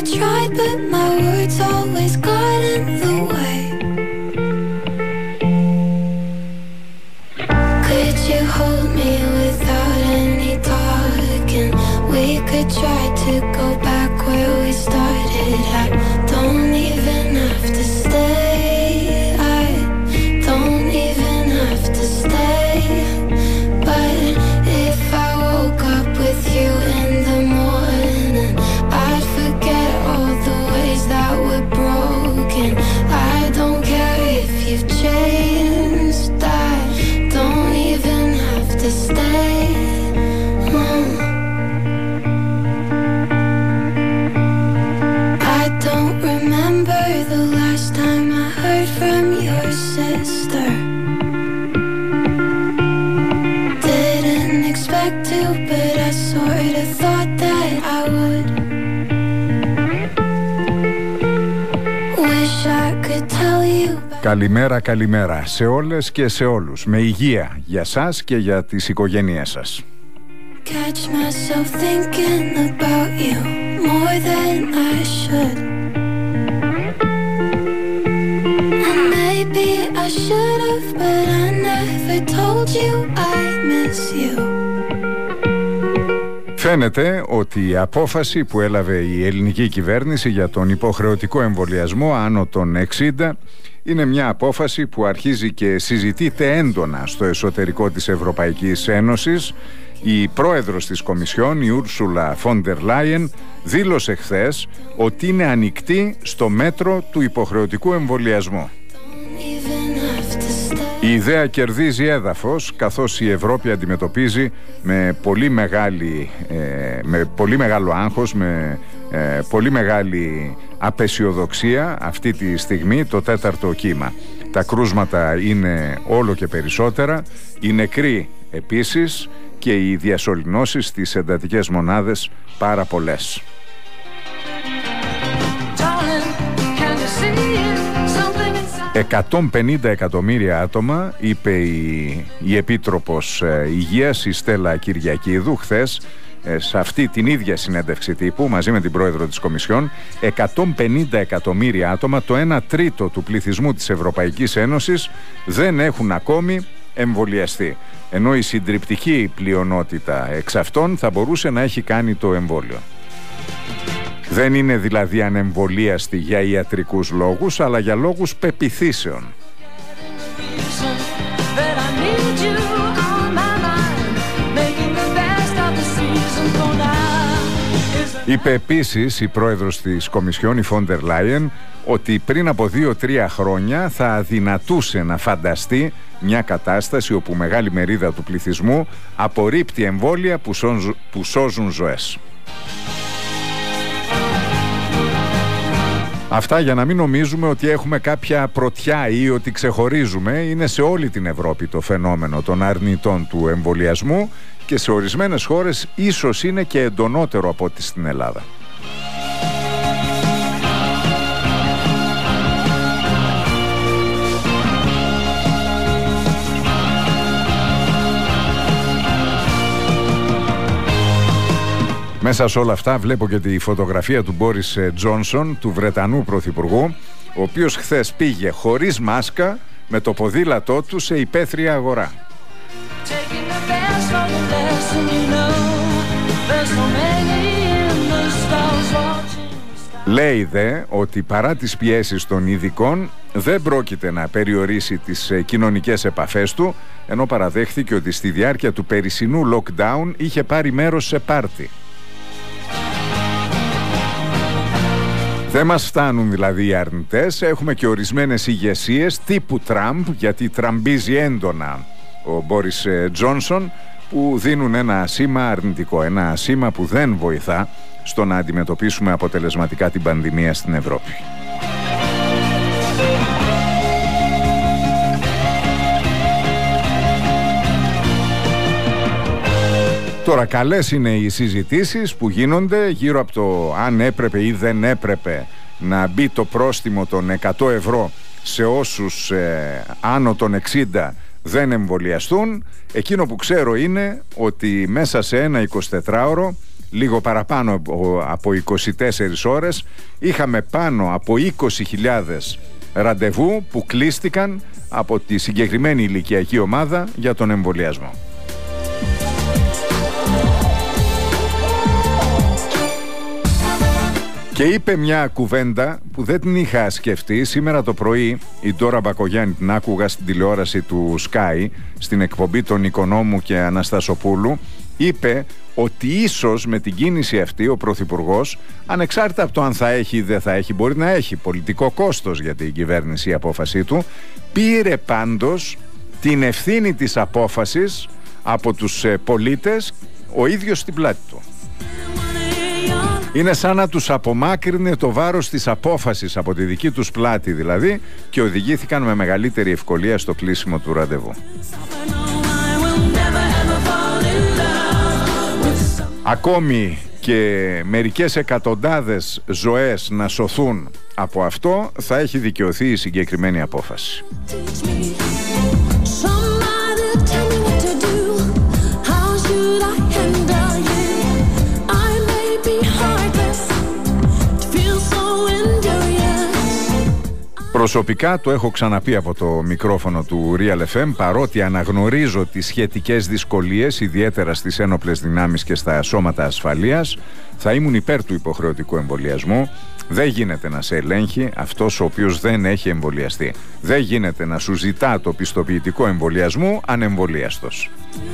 tried, but my words always got in the way. Could you hold me without any talking? We could try to go back where we started. I don't even have to stay. I don't even have to stay. But if I woke up with you in the morning, I'd forget all the ways that we're broken. I don't care if you've changed. I don't even have to stay. I don't remember the last time I heard from your sister. Didn't expect to, but I sort of thought that I would. Wish I could tell you. Καλημέρα, καλημέρα σε όλες και σε όλους. Με υγεία για σας και για τις οικογένειές σας. Catch myself thinking about you more than I should. And maybe I should have, but I never told you I miss you. Φαίνεται ότι η απόφαση που έλαβε η ελληνική κυβέρνηση για τον υποχρεωτικό εμβολιασμό άνω των 60 είναι μια απόφαση που αρχίζει και συζητείται έντονα στο εσωτερικό της Ευρωπαϊκής Ένωσης. Η πρόεδρος της Κομισιόν, η Ούρσουλα Φόντερ Λάιεν, δήλωσε χθες ότι είναι ανοιχτή στο μέτρο του υποχρεωτικού εμβολιασμού. Η ιδέα κερδίζει έδαφος καθώς η Ευρώπη αντιμετωπίζει με πολύ μεγάλο άγχος, με πολύ μεγάλη απεσιοδοξία αυτή τη στιγμή το τέταρτο κύμα. Τα κρούσματα είναι όλο και περισσότερα, οι νεκροί επίσης και οι διασωληνώσεις στις εντατικές μονάδες πάρα πολλές. 150 εκατομμύρια άτομα, είπε η Επίτροπος Υγείας, η Στέλλα Κυριακίδου, χθες σε αυτή την ίδια συνέντευξη τύπου μαζί με την πρόεδρο της Κομισιόν. 150 εκατομμύρια άτομα, το 1 τρίτο του πληθυσμού της Ευρωπαϊκής Ένωσης, δεν έχουν ακόμη εμβολιαστεί, ενώ η συντριπτική πλειονότητα εξ αυτών θα μπορούσε να έχει κάνει το εμβόλιο. Δεν είναι δηλαδή ανεμβολίαστοι για ιατρικούς λόγους, αλλά για λόγους πεποιθήσεων. Είπε επίσης η πρόεδρος της Κομισιόν, η Φόντερ Λάιεν, ότι πριν από 2-3 χρόνια θα αδυνατούσε να φανταστεί μια κατάσταση όπου μεγάλη μερίδα του πληθυσμού απορρίπτει εμβόλια που σώζουν ζωές. Αυτά για να μην νομίζουμε ότι έχουμε κάποια πρωτιά ή ότι ξεχωρίζουμε. Είναι σε όλη την Ευρώπη το φαινόμενο των αρνητών του εμβολιασμού και σε ορισμένες χώρες ίσως είναι και εντονότερο από ό,τι στην Ελλάδα. Μέσα σε όλα αυτά βλέπω και τη φωτογραφία του Μπόρις Τζόνσον, του Βρετανού Πρωθυπουργού, ο οποίος χθες πήγε χωρίς μάσκα με το ποδήλατό του σε υπαίθρια αγορά. Λέει δε ότι παρά τις πιέσεις των ειδικών δεν πρόκειται να περιορίσει τις κοινωνικές επαφές του, ενώ παραδέχθηκε ότι στη διάρκεια του περσινού lockdown είχε πάρει μέρος σε πάρτι. Δεν μας φτάνουν δηλαδή οι αρνητές, έχουμε και ορισμένες ηγεσίες τύπου Τραμπ, γιατί τραμπίζει έντονα ο Μπόρις Τζόνσον, που δίνουν ένα σήμα αρνητικό, ένα σήμα που δεν βοηθά στο να αντιμετωπίσουμε αποτελεσματικά την πανδημία στην Ευρώπη. Τώρα, καλές είναι οι συζητήσεις που γίνονται γύρω από το αν έπρεπε ή δεν έπρεπε να μπει το πρόστιμο των 100 ευρώ σε όσους άνω των 60 δεν εμβολιαστούν. Εκείνο που ξέρω είναι ότι μέσα σε ένα 24ωρο λίγο παραπάνω από 24 ώρες, είχαμε πάνω από 20.000 ραντεβού που κλείστηκαν από τη συγκεκριμένη ηλικιακή ομάδα για τον εμβολιασμό. Και είπε μια κουβέντα που δεν την είχα σκεφτεί. Σήμερα το πρωί η Ντόρα Μπακογιάννη την άκουγα στην τηλεόραση του Sky, στην εκπομπή των Οικονόμου και Αναστασοπούλου. Είπε ότι ίσως με την κίνηση αυτή ο Πρωθυπουργός, ανεξάρτητα από το αν θα έχει ή δεν θα έχει, μπορεί να έχει πολιτικό κόστος για την κυβέρνηση η απόφασή του, πήρε πάντως την ευθύνη της απόφασης από τους πολίτες ο ίδιος στην πλάτη του. Είναι σαν να τους απομάκρυνε το βάρος της απόφασης από τη δική τους πλάτη δηλαδή, και οδηγήθηκαν με μεγαλύτερη ευκολία στο κλείσιμο του ραντεβού. Ακόμη και μερικές εκατοντάδες ζωές να σωθούν από αυτό, θα έχει δικαιωθεί η συγκεκριμένη απόφαση. Προσωπικά το έχω ξαναπεί από το μικρόφωνο του Real FM, παρότι αναγνωρίζω τις σχετικές δυσκολίες, ιδιαίτερα στις ένοπλες δυνάμεις και στα σώματα ασφαλείας, θα ήμουν υπέρ του υποχρεωτικού εμβολιασμού. Δεν γίνεται να σε ελέγχει αυτός ο οποίος δεν έχει εμβολιαστεί. Δεν γίνεται να σου ζητά το πιστοποιητικό εμβολιασμού ανεμβολίαστος.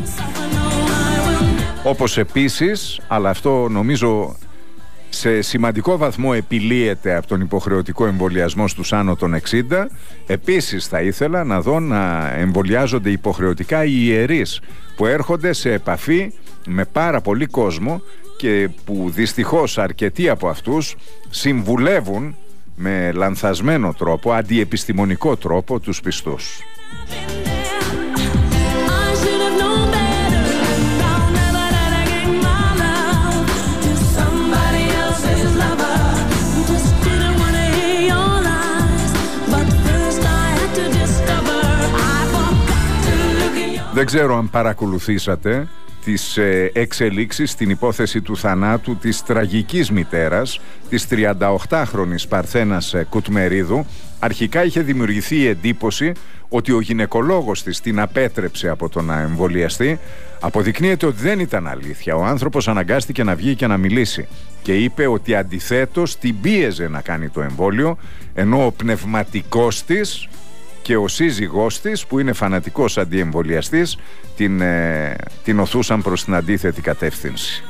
Όπως επίσης, αλλά αυτό νομίζω σε σημαντικό βαθμό επιλύεται από τον υποχρεωτικό εμβολιασμό στους άνω των 60, επίσης θα ήθελα να δω να εμβολιάζονται υποχρεωτικά οι ιερείς που έρχονται σε επαφή με πάρα πολύ κόσμο και που δυστυχώς αρκετοί από αυτούς συμβουλεύουν με λανθασμένο τρόπο, αντιεπιστημονικό τρόπο τους πιστούς. Δεν ξέρω αν παρακολουθήσατε τις εξελίξεις στην υπόθεση του θανάτου της τραγικής μητέρας, της 38χρονης Παρθένας Κουτμερίδου. Αρχικά είχε δημιουργηθεί η εντύπωση ότι ο γυναικολόγος της την απέτρεψε από το να εμβολιαστεί. Αποδεικνύεται ότι δεν ήταν αλήθεια. Ο άνθρωπος αναγκάστηκε να βγει και να μιλήσει και είπε ότι αντιθέτως την πίεζε να κάνει το εμβόλιο, ενώ ο πνευματικός της και ο σύζυγός της, που είναι φανατικός αντιεμβολιαστής, την οθούσαν προς την αντίθετη κατεύθυνση.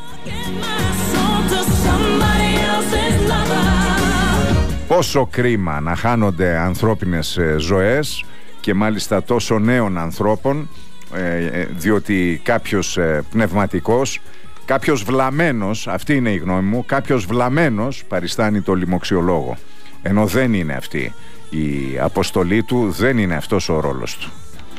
Πόσο κρίμα να χάνονται ανθρώπινες ζωές, και μάλιστα τόσο νέων ανθρώπων, διότι κάποιος πνευματικός, κάποιος βλαμμένος, αυτή είναι η γνώμη μου, κάποιος βλαμμένος παριστάνει το λοιμοξιολόγο, ενώ δεν είναι αυτή η αποστολή του, δεν είναι αυτός ο ρόλος του.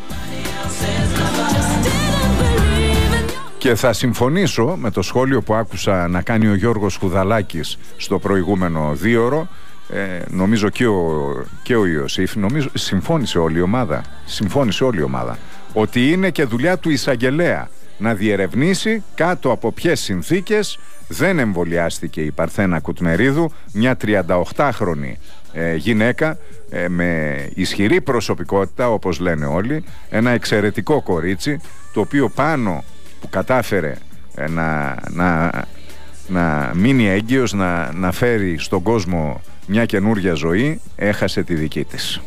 Και θα συμφωνήσω με το σχόλιο που άκουσα να κάνει ο Γιώργος Χουδαλάκης στο προηγούμενο δίωρο. Νομίζω και ο Ιωσήφ, νομίζω συμφώνησε όλη η ομάδα ότι είναι και δουλειά του εισαγγελέα να διερευνήσει κάτω από ποιες συνθήκες δεν εμβολιάστηκε η Παρθένα Κουτμερίδου, μια 38χρονη γυναίκα με ισχυρή προσωπικότητα, όπως λένε όλοι, ένα εξαιρετικό κορίτσι, το οποίο πάνω που κατάφερε να μείνει έγκυος, να φέρει στον κόσμο μια καινούργια ζωή, έχασε τη δική της.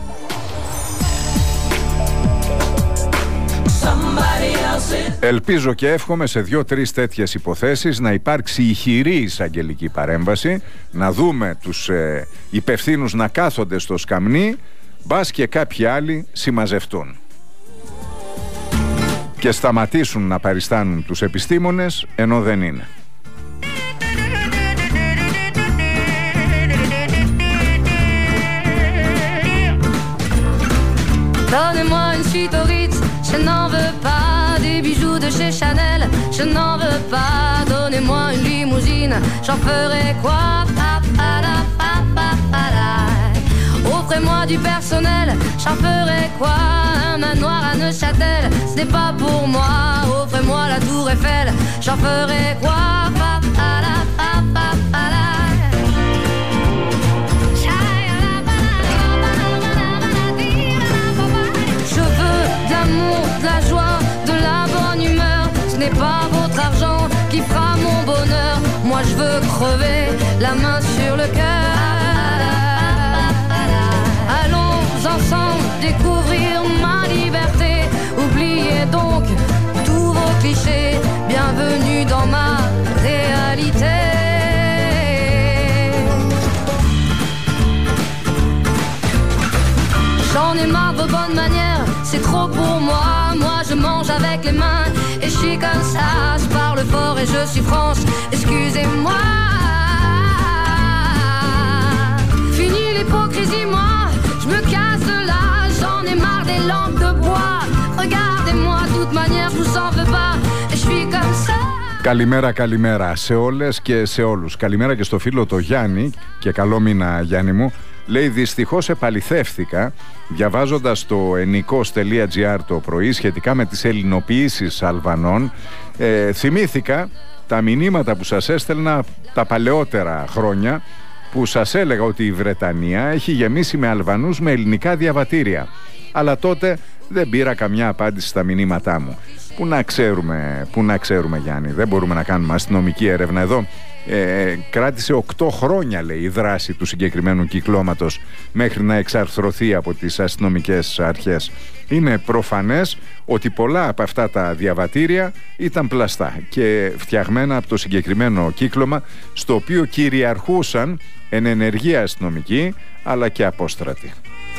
Ελπίζω και εύχομαι σε 2-3 τέτοιες υποθέσεις να υπάρξει ηχηρή εισαγγελική παρέμβαση, να δούμε τους υπευθύνους να κάθονται στο σκαμνί, μπας και κάποιοι άλλοι συμμαζευτούν και σταματήσουν να παριστάνουν τους επιστήμονες ενώ δεν είναι. Donnez-moi une suite au Ritz, je n'en veux pas. Des bijoux de chez Chanel, je n'en veux pas. Donnez-moi une limousine, j'en ferai quoi? offrez-moi du personnel, j'en ferai quoi? Un manoir à Neuchâtel, ce n'est pas pour moi. Offrez-moi la tour Eiffel, j'en ferai quoi? Je veux de l'amour, de la joie, de la bonne humeur. Ce n'est pas votre argent qui fera mon bonheur. Moi je veux crever la main sur le cœur. Allons ensemble découvrir ma liberté. Oubliez donc tous vos clichés. Bienvenue dans ma réalité. J'en ai marre de vos bonnes manières, c'est trop pour moi. Moi je mange avec les mains et je suis comme ça. Je parle fort et je suis France, excusez-moi. Fini l'hypocrisie, moi je me casse de là. J'en ai marre des lampes de bois. Regardez-moi, de toute manière je vous en veux pas. Et je suis comme ça. Καλημέρα, καλημέρα σε όλες και σε όλους. Καλημέρα και στο φίλο το Γιάννη και καλό μήνα Γιάννη μου. Λέει δυστυχώς επαληθεύτηκα διαβάζοντας το ennikos.gr το πρωί σχετικά με τις ελληνοποιήσεις Αλβανών. Θυμήθηκα τα μηνύματα που σας έστελνα τα παλαιότερα χρόνια που σας έλεγα ότι η Βρετανία έχει γεμίσει με Αλβανούς με ελληνικά διαβατήρια. Αλλά τότε δεν πήρα καμιά απάντηση στα μηνύματά μου. Πού να ξέρουμε Γιάννη, δεν μπορούμε να κάνουμε αστυνομική έρευνα εδώ. Κράτησε 8 χρόνια λέει η δράση του συγκεκριμένου κυκλώματος μέχρι να εξαρθρωθεί από τις αστυνομικές αρχές. Είναι προφανές ότι πολλά από αυτά τα διαβατήρια ήταν πλαστά και φτιαγμένα από το συγκεκριμένο κύκλωμα, στο οποίο κυριαρχούσαν εν ενεργεία αστυνομικοί αλλά και απόστρατοι.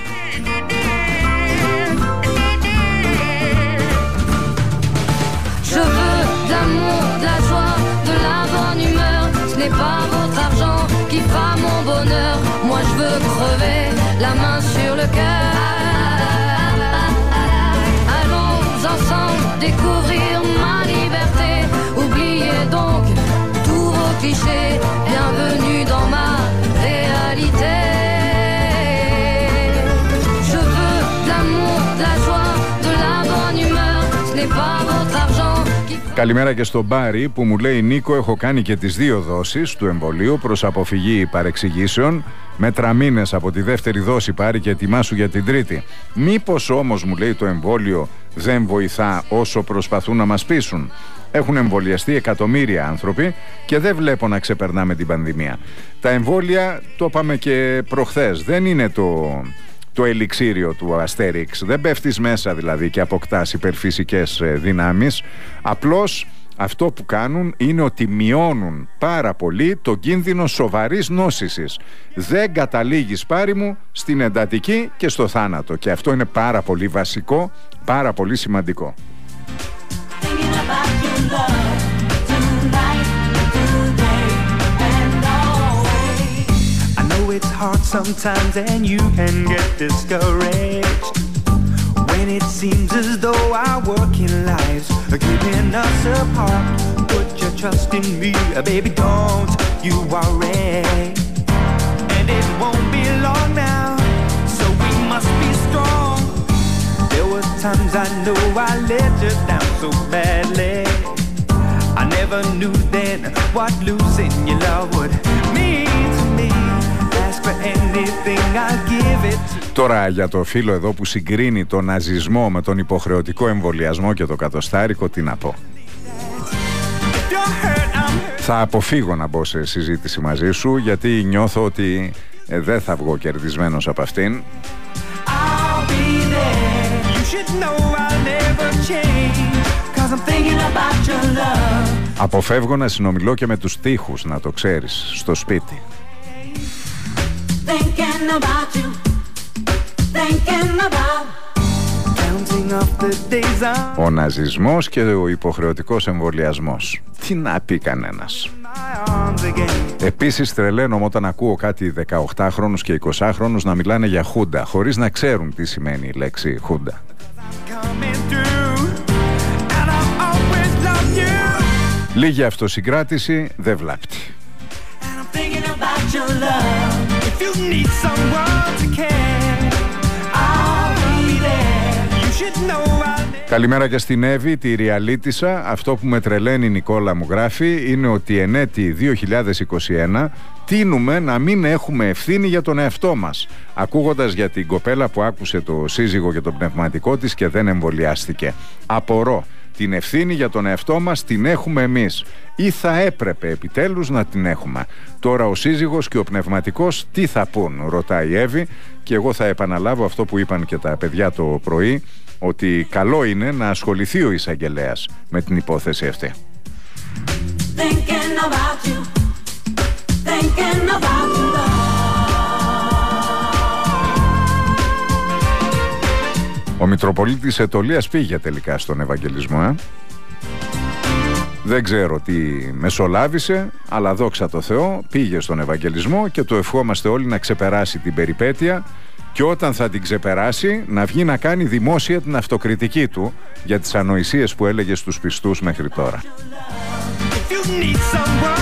Je veux de l'amour, de la joie, de la bonne humeur. Ce n'est pas votre argent qui fera mon bonheur. Moi je veux crever la main sur le cœur. Allons ensemble découvrir ma liberté. Oubliez donc tous vos clichés. Bienvenue dans ma réalité. Je veux de l'amour, de la joie, de la bonne humeur. Ce n'est pas votre argent. Καλημέρα και στον Μπάρι που μου λέει Νίκο, έχω κάνει και τις 2 δόσεις του εμβολίου προς αποφυγή παρεξηγήσεων. Μέτρα μήνες από τη δεύτερη δόση πάρει και ετοιμάσου για την τρίτη. Μήπως όμως μου λέει το εμβόλιο δεν βοηθά όσο προσπαθούν να μας πείσουν? Έχουν εμβολιαστεί εκατομμύρια άνθρωποι και δεν βλέπω να ξεπερνάμε την πανδημία. Τα εμβόλια, το είπαμε και προχθές, δεν είναι το ελιξίριο του Αστέριξ. Δεν πέφτεις μέσα δηλαδή και αποκτάς υπερφυσικές δυνάμεις. Απλώς αυτό που κάνουν είναι ότι μειώνουν πάρα πολύ το κίνδυνο σοβαρής νόσησης. Δεν καταλήγεις πάρη μου στην εντατική και στο θάνατο. Και αυτό είναι πάρα πολύ βασικό, πάρα πολύ σημαντικό. It's hard sometimes and you can get discouraged when it seems as though our working lives are keeping us apart. Put your trust in me, baby, don't you worry. And it won't be long now, so we must be strong. There were times I know I let you down so badly. I never knew then what losing your love would mean to me. Τώρα για το φίλο εδώ που συγκρίνει τον ναζισμό με τον υποχρεωτικό εμβολιασμό και το κατοστάρικο, τι να πω. Θα αποφύγω να μπω σε συζήτηση μαζί σου γιατί νιώθω ότι δεν θα βγω κερδισμένος από αυτήν. Αποφεύγω να συνομιλώ και με τους τοίχους, να το ξέρεις, στο σπίτι. Ο ναζισμός και ο υποχρεωτικός εμβολιασμός. Τι να πει κανένας. Επίσης τρελαίνομαι όταν ακούω κάτι 18χρονους και 20χρονους να μιλάνε για χούντα χωρίς να ξέρουν τι σημαίνει η λέξη χούντα. Λίγη αυτοσυγκράτηση δεν βλάπτει. If you need someone to care, Καλημέρα και στην Εύη, τη Ριαλίτισσα. Αυτό που με τρελαίνει, Νικόλα μου γράφει, είναι ότι εν έτη 2021 τείνουμε να μην έχουμε ευθύνη για τον εαυτό μας. Ακούγοντας για την κοπέλα που άκουσε το σύζυγο και το πνευματικό της και δεν εμβολιάστηκε. Απορώ. Την ευθύνη για τον εαυτό μας την έχουμε εμείς. Ή θα έπρεπε επιτέλους να την έχουμε. Τώρα ο σύζυγος και ο πνευματικός τι θα πούν, ρωτάει η Εύη, και εγώ θα επαναλάβω αυτό που είπαν και τα παιδιά το πρωί, ότι καλό είναι να ασχοληθεί ο εισαγγελέας με την υπόθεση αυτή. Ο Μητροπολίτης Ετωλίας πήγε τελικά στον Ευαγγελισμό. Δεν ξέρω τι μεσολάβησε, αλλά δόξα τω Θεώ πήγε στον Ευαγγελισμό και το ευχόμαστε όλοι να ξεπεράσει την περιπέτεια και όταν θα την ξεπεράσει να βγει να κάνει δημόσια την αυτοκριτική του για τις ανοησίες που έλεγε στους πιστούς μέχρι τώρα.